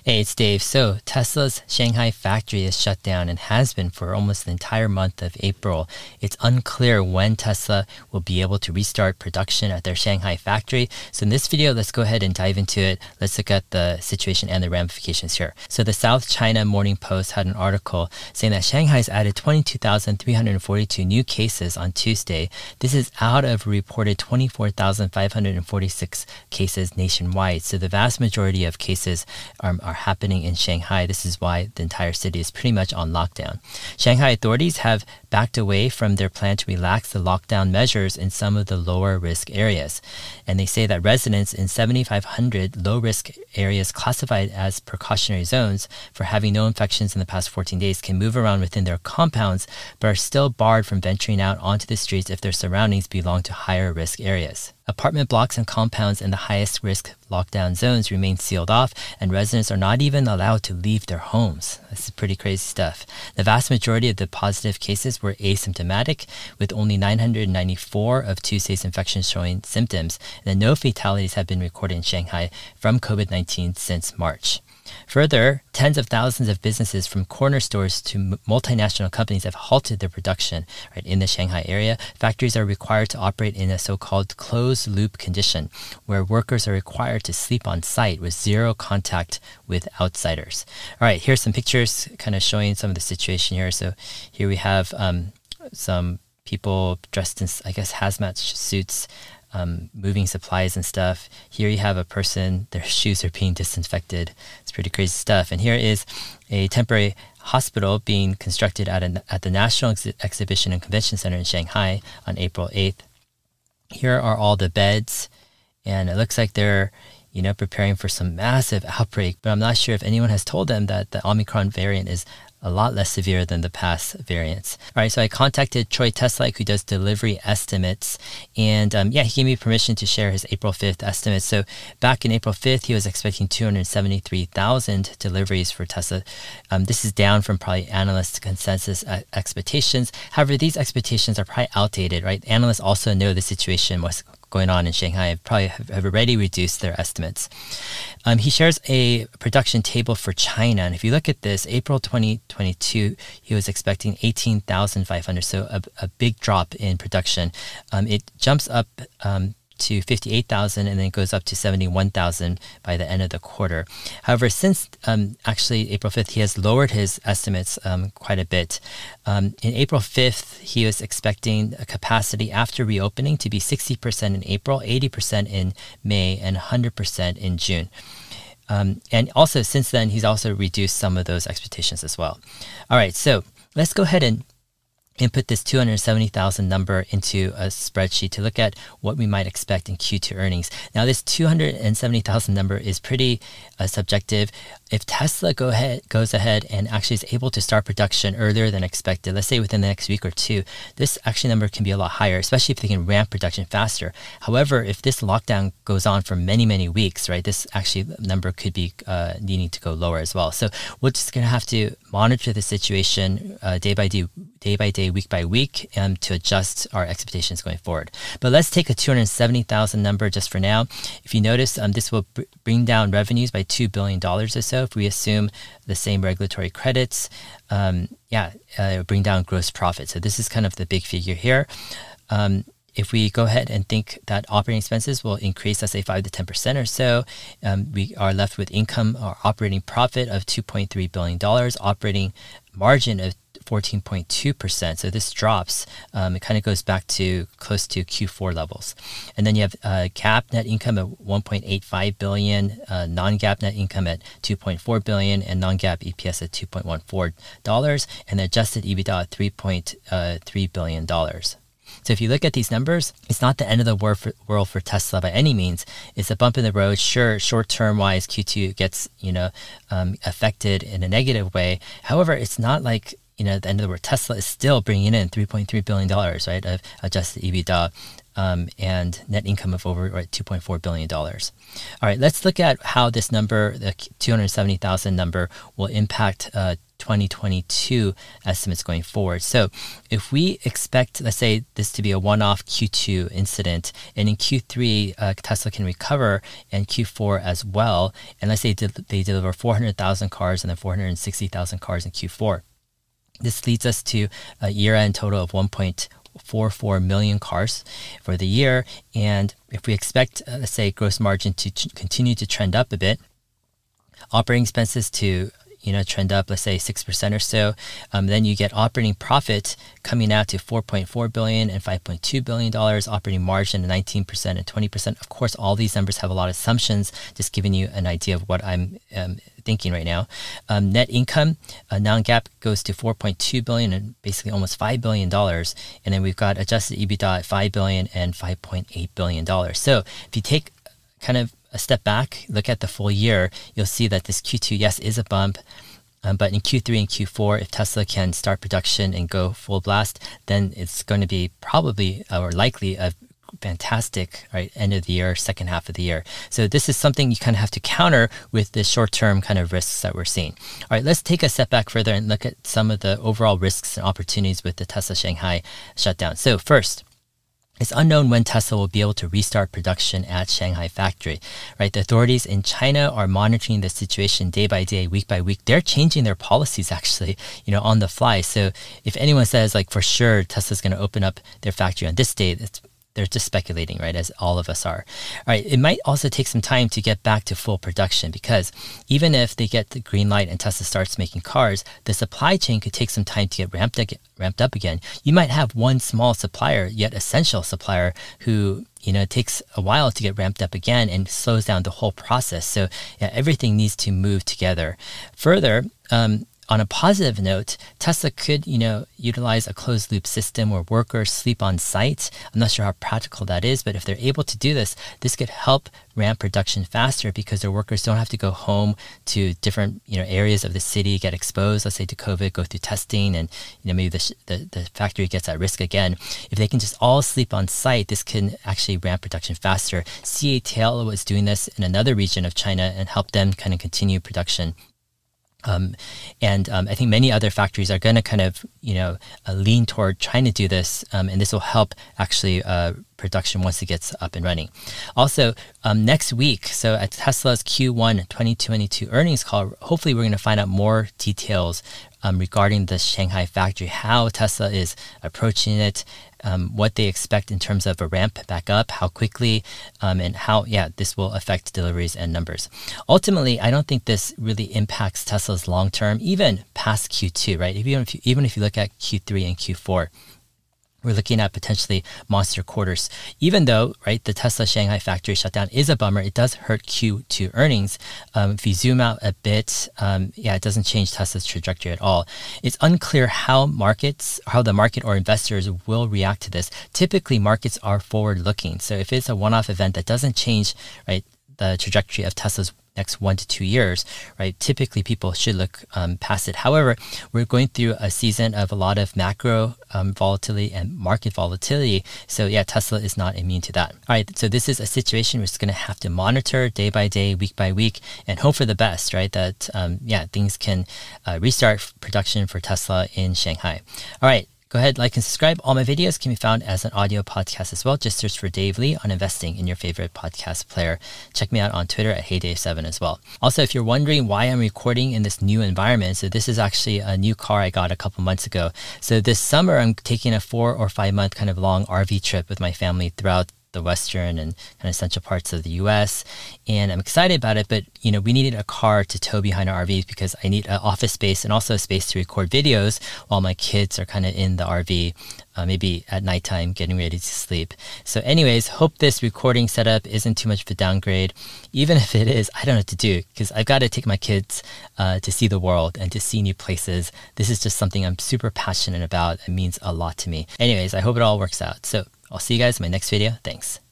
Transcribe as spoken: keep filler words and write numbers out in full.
Hey, it's Dave. So Tesla's Shanghai factory is shut down and has been for almost the entire month of April. It's unclear when Tesla will be able to restart production at their Shanghai factory. So in this video, let's go ahead and dive into it. Let's look at the situation and the ramifications here. So the South China Morning Post had an article saying that Shanghai's added twenty-two thousand three hundred forty-two new cases on Tuesday. This is out of a reported twenty-four thousand five hundred forty-six cases nationwide. So the vast majority of cases are, are happening in Shanghai. This is why the entire city is pretty much on lockdown. Shanghai authorities have backed away from their plan to relax the lockdown measures in some of the lower risk areas. And they say that residents in seventy-five hundred low risk areas classified as precautionary zones for having no infections in the past fourteen days can move around within their compounds, but are still barred from venturing out onto the streets if their surroundings belong to higher risk areas. Apartment blocks and compounds in the highest risk lockdown zones remain sealed off, and residents are not even allowed to leave their homes. This is pretty crazy stuff. The vast majority of the positive cases were asymptomatic, with only nine hundred ninety-four of Tuesday's infections showing symptoms, and no fatalities have been recorded in Shanghai from COVID nineteen since March. Further, tens of thousands of businesses from corner stores to multinational companies have halted their production right in the Shanghai area. Factories are required to operate in a so-called closed-loop condition, where workers are required to sleep on site with zero contact with outsiders. All right, here's some pictures kind of showing some of the situation here. So here we have um, some people dressed in, I guess, hazmat suits, Um, moving supplies and stuff. Here you have a person, their shoes are being disinfected. It's pretty crazy stuff. And here is a temporary hospital being constructed at, a, at the National Ex- Exhibition and Convention Center in Shanghai on April eighth. Here are all the beds, and it looks like they're you know, preparing for some massive outbreak, but I'm not sure if anyone has told them that the Omicron variant is a lot less severe than the past variants. All right, so I contacted Troy Teslike, who does delivery estimates, and um, yeah, he gave me permission to share his April fifth estimates. So back in April fifth, he was expecting two hundred seventy-three thousand deliveries for Tesla. Um, this is down from probably analyst consensus uh, expectations. However, these expectations are probably outdated, right? Analysts also know the situation was going on in Shanghai probably have, have already reduced their estimates. Um, he shares a production table for China, and if you look at this, April twenty twenty-two, he was expecting eighteen thousand five hundred, so a, a big drop in production. Um, it jumps up um, to fifty-eight thousand and then it goes up to seventy-one thousand by the end of the quarter. However, since um, actually April fifth, he has lowered his estimates um, quite a bit. Um, in April fifth, he was expecting a capacity after reopening to be sixty percent in April, eighty percent in May, and one hundred percent in June. Um, and also since then, he's also reduced some of those expectations as well. All right, so let's go ahead and input this two hundred seventy thousand number into a spreadsheet to look at what we might expect in Q two earnings. Now, this two hundred seventy thousand number is pretty uh, subjective. If Tesla go ahead, goes ahead and actually is able to start production earlier than expected, let's say within the next week or two, this actually number can be a lot higher, especially if they can ramp production faster. However, if this lockdown goes on for many, many weeks, right, this actually number could be uh, needing to go lower as well. So we're just going to have to monitor the situation uh, day by day, day by day, week by week, um, to adjust our expectations going forward. But let's take a two hundred seventy thousand number just for now. If you notice, um, this will br- bring down revenues by two billion dollars or so. If we assume the same regulatory credits, um, yeah, uh, it'll bring down gross profit. So this is kind of the big figure here. Um, If we go ahead and think that operating expenses will increase, let's say five to ten percent or so, um, we are left with income or operating profit of two point three billion dollars, operating margin of fourteen point two percent. So this drops. Um, it kind of goes back to close to Q four levels. And then you have uh, GAAP net income of one point eight five billion dollars, uh, non-GAAP net income at two point four billion dollars, and non-GAAP E P S at two point one four dollars, and the adjusted EBITDA at three point three billion dollars. So if you look at these numbers, it's not the end of the world for, world for Tesla by any means. It's a bump in the road. Sure, short-term wise, Q two gets, you know, um, affected in a negative way. However, it's not like, you know, at the end of the world, Tesla is still bringing in three point three billion dollars, right, of adjusted EBITDA um, and net income of over right, two point four billion dollars. All right, let's look at how this number, the two hundred seventy thousand number, will impact uh, twenty twenty-two estimates going forward. So if we expect, let's say, this to be a one-off Q two incident, and in Q three, uh, Tesla can recover, and Q four as well, and let's say they deliver four hundred thousand cars and then four hundred sixty thousand cars in Q four. This leads us to a year-end total of one point four four million cars for the year. And if we expect, uh, let's say, gross margin to ch- continue to trend up a bit, operating expenses to you know, trend up, let's say six percent or so, um, then you get operating profit coming out to four point four billion dollars and five point two billion dollars, operating margin nineteen percent and twenty percent. Of course, all these numbers have a lot of assumptions, just giving you an idea of what I'm um, thinking right now. Um, net income, uh, non-GAAP, goes to four point two billion dollars and basically almost five billion dollars. And then we've got adjusted EBITDA at five billion dollars and five point eight billion dollars. So if you take kind of a step back, look at the full year, you'll see that this Q two, yes, is a bump. Um, but in Q three and Q four, if Tesla can start production and go full blast, then it's going to be probably or likely a fantastic right end of the year, second half of the year. So this is something you kind of have to counter with the short-term kind of risks that we're seeing. All right, let's take a step back further and look at some of the overall risks and opportunities with the Tesla Shanghai shutdown. So first, it's unknown when Tesla will be able to restart production at Shanghai factory, right? The authorities in China are monitoring the situation day by day, week by week. They're changing their policies actually, you know, on the fly. So if anyone says like for sure Tesla's going to open up their factory on this date, it's they're just speculating, right, as all of us are. All right, it might also take some time to get back to full production because even if they get the green light and Tesla starts making cars, the supply chain could take some time to get ramped, ramped up again. You might have one small supplier, yet essential supplier, who you know, it takes a while to get ramped up again and slows down the whole process. So yeah, everything needs to move together. Further, um, on a positive note, Tesla could, you know, utilize a closed loop system where workers sleep on site. I'm not sure how practical that is, but if they're able to do this, this could help ramp production faster because their workers don't have to go home to different, you know, areas of the city, get exposed, let's say to COVID, go through testing, and, you know, maybe the, sh- the, the factory gets at risk again. If they can just all sleep on site, this can actually ramp production faster. C A T L was doing this in another region of China and helped them kind of continue production. Um, and um, I think many other factories are going to kind of, you know, uh, lean toward trying to do this, um, and this will help actually uh, production once it gets up and running. Also, um, next week, so at Tesla's Q one twenty twenty-two earnings call, hopefully we're going to find out more details um, regarding the Shanghai factory, how Tesla is approaching it, um, what they expect in terms of a ramp back up, how quickly, um, and how, yeah, this will affect deliveries and numbers. Ultimately, I don't think this really impacts Tesla's long-term, even past Q two, right? Even if you, even if you look at Q three and Q four, we're looking at potentially monster quarters. Even though, right, the Tesla Shanghai factory shutdown is a bummer, it does hurt Q two earnings. Um, if you zoom out a bit, um, yeah, it doesn't change Tesla's trajectory at all. It's unclear how markets, how the market or investors will react to this. Typically, markets are forward-looking. So if it's a one-off event that doesn't change, right, the trajectory of Tesla's next one to two years, right? Typically, people should look um, past it. However, we're going through a season of a lot of macro um, volatility and market volatility. So yeah, Tesla is not immune to that. All right, so this is a situation we're just going to have to monitor day by day, week by week, and hope for the best, right? That um, yeah, things can uh, restart production for Tesla in Shanghai. All right. Go ahead, like and subscribe. All my videos can be found as an audio podcast as well. Just search for Dave Lee on investing in your favorite podcast player. Check me out on Twitter at Hey Dave seven as well. Also, if you're wondering why I'm recording in this new environment, so this is actually a new car I got a couple months ago. So this summer, I'm taking a four or five month kind of long R V trip with my family throughout the western and kind of central parts of the U S, and I'm excited about it, but you know, we needed a car to tow behind our R Vs because I need an office space and also a space to record videos while my kids are kind of in the R V, uh, maybe at nighttime getting ready to sleep. So anyways, hope this recording setup isn't too much of a downgrade. Even if it is, I don't know what to do because I've got to take my kids uh, to see the world and to see new places. This is just something I'm super passionate about. It means a lot to me. Anyways, I hope it all works out. So I'll see you guys in my next video. Thanks.